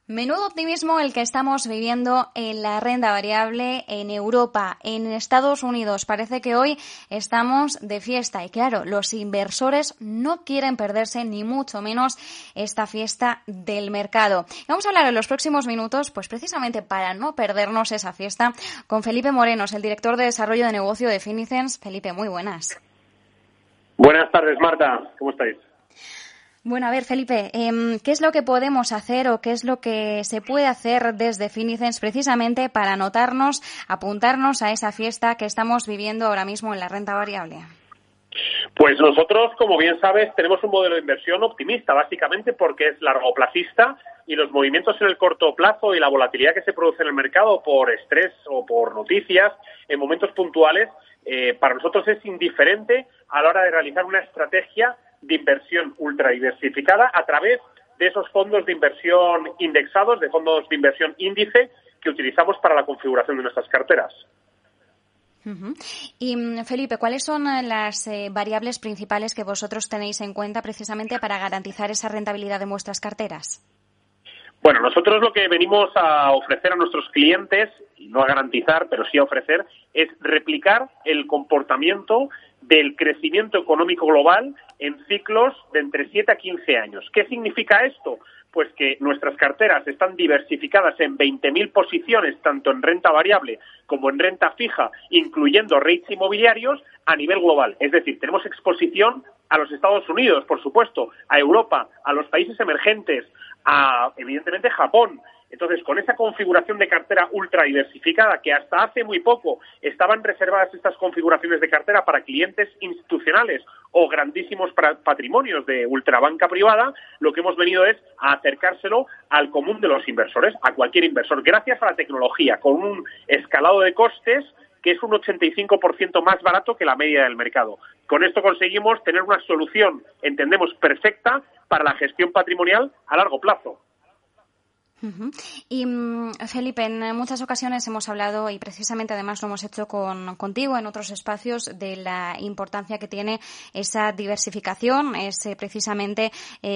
Menudo optimismo el que estamos viviendo en la renta variable en Europa, en Estados Unidos. Parece que hoy estamos de fiesta y claro, los inversores no quieren perderse ni mucho menos esta fiesta del mercado. Vamos a hablar en los próximos minutos, pues precisamente para no perdernos esa fiesta, con Felipe Morenos, el director de desarrollo de negocio de Finicens. Felipe, muy buenas. Buenas tardes, Marta. ¿Cómo estáis? Bueno, a ver, Felipe, ¿qué es lo que podemos hacer o qué es lo que se puede hacer desde Finicens precisamente para anotarnos, apuntarnos a esa fiesta que estamos viviendo ahora mismo en la renta variable? Pues nosotros, como bien sabes, tenemos un modelo de inversión optimista, básicamente porque es largoplacista y los movimientos en el corto plazo y la volatilidad que se produce en el mercado por estrés o por noticias en momentos puntuales, para nosotros es indiferente a la hora de realizar una estrategia de inversión ultra diversificada a través de esos fondos de inversión indexados, de fondos de inversión índice que utilizamos para la configuración de nuestras carteras. Uh-huh. Y Felipe, ¿cuáles son las variables principales que vosotros tenéis en cuenta precisamente para garantizar esa rentabilidad de vuestras carteras? Bueno, nosotros lo que venimos a ofrecer a nuestros clientes, y no a garantizar, pero sí a ofrecer, es replicar el comportamiento del crecimiento económico global en ciclos de entre 7 a 15 años. ¿Qué significa esto? Pues que nuestras carteras están diversificadas en 20.000 posiciones, tanto en renta variable como en renta fija, incluyendo rates inmobiliarios a nivel global. Es decir, tenemos exposición a los Estados Unidos, por supuesto, a Europa, a los países emergentes, a, evidentemente, Japón. Entonces, con esa configuración de cartera ultra diversificada, que hasta hace muy poco estaban reservadas estas configuraciones de cartera para clientes institucionales o grandísimos patrimonios de ultrabanca privada, lo que hemos venido es a acercárselo al común de los inversores, a cualquier inversor, gracias a la tecnología, con un escalado de costes que es un 85% más barato que la media del mercado. Con esto conseguimos tener una solución, entendemos, perfecta para la gestión patrimonial a largo plazo. Uh-huh. Y Felipe, en muchas ocasiones hemos hablado, y precisamente además lo hemos hecho contigo en otros espacios, de la importancia que tiene esa diversificación. Es precisamente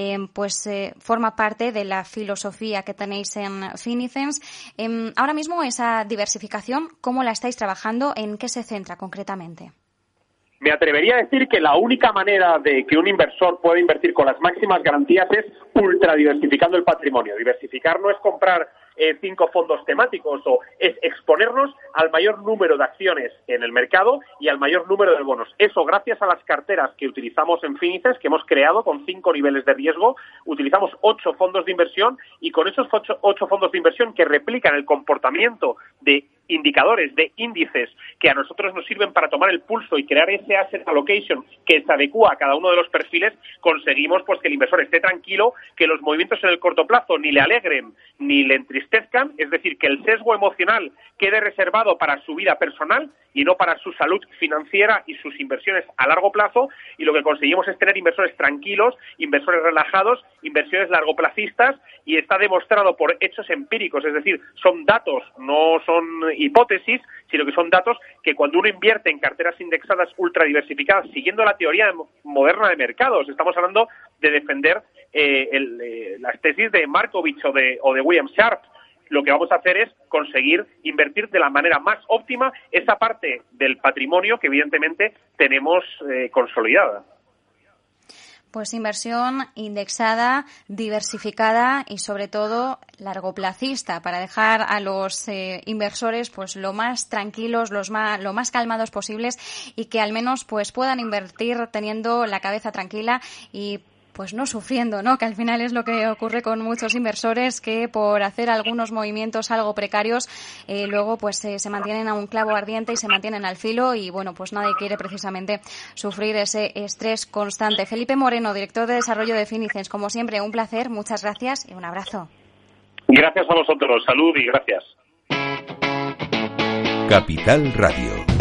forma parte de la filosofía que tenéis en Finicens. Ahora mismo esa diversificación, ¿cómo la estáis trabajando? ¿En qué se centra concretamente? Me atrevería a decir que la única manera de que un inversor pueda invertir con las máximas garantías es ultra diversificando el patrimonio. Diversificar no es comprar 5 fondos temáticos, o es exponernos al mayor número de acciones en el mercado y al mayor número de bonos. Eso gracias a las carteras que utilizamos en Finicens, que hemos creado con 5 niveles de riesgo. Utilizamos 8 fondos de inversión y con esos 8 fondos de inversión que replican el comportamiento de indicadores, de índices que a nosotros nos sirven para tomar el pulso y crear ese asset allocation que se adecua a cada uno de los perfiles, conseguimos pues que el inversor esté tranquilo, que los movimientos en el corto plazo ni le alegren ni le entristezcan, es decir, que el sesgo emocional quede reservado para su vida personal y no para su salud financiera y sus inversiones a largo plazo, y lo que conseguimos es tener inversores tranquilos, inversores relajados, inversiones largoplacistas, y está demostrado por hechos empíricos, es decir, son datos, no son hipótesis, sino que son datos que cuando uno invierte en carteras indexadas ultra diversificadas, siguiendo la teoría moderna de mercados, estamos hablando de defender las tesis de Markovich o de William Sharpe, lo que vamos a hacer es conseguir invertir de la manera más óptima esa parte del patrimonio que evidentemente tenemos consolidada. Pues inversión indexada, diversificada y sobre todo largoplacista, para dejar a los inversores pues lo más tranquilos, lo más calmados posibles, y que al menos pues puedan invertir teniendo la cabeza tranquila y pues no sufriendo, ¿no? Que al final es lo que ocurre con muchos inversores, que por hacer algunos movimientos algo precarios, luego pues se mantienen a un clavo ardiente y se mantienen al filo, y bueno, pues nadie quiere precisamente sufrir ese estrés constante. Felipe Moreno, director de desarrollo de Finicens, como siempre, un placer, muchas gracias y un abrazo. Gracias a vosotros, salud y gracias. Capital Radio.